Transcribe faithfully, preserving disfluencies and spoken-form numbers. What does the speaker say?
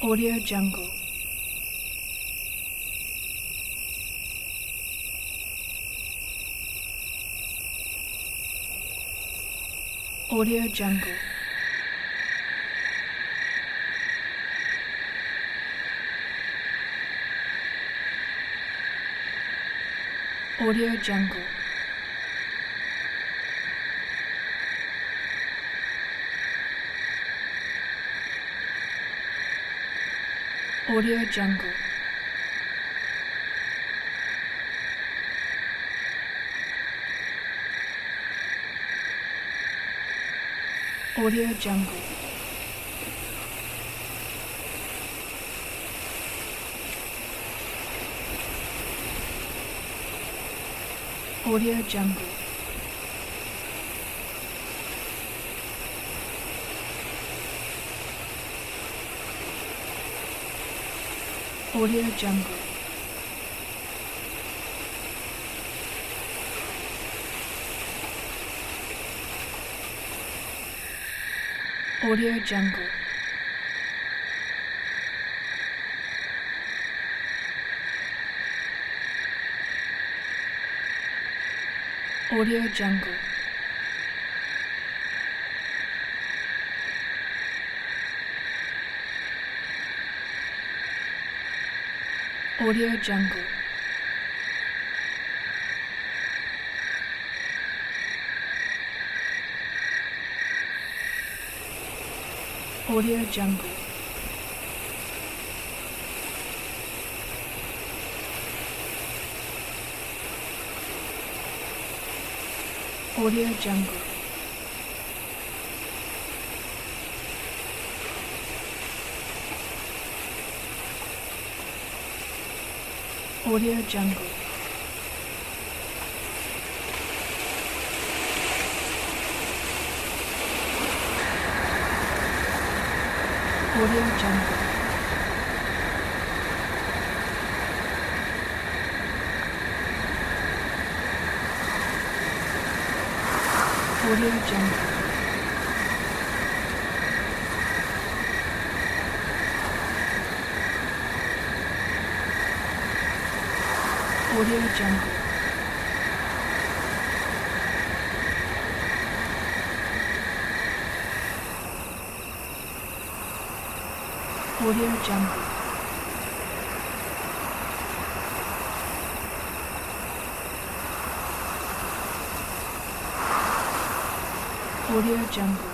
Audio Jungle. Audio Jungle. Audio Jungle. Audio Jungle. Audio Jungle. Audio Jungle. Audio Jungle. Audio Jungle. Audio Jungle. Audio Jungle. Audio Jungle. Audio Jungle. Audio Jungle. Audio Jungle. Audio Jungle. Audio Jungle. Audio Jungle. Audio Jungle.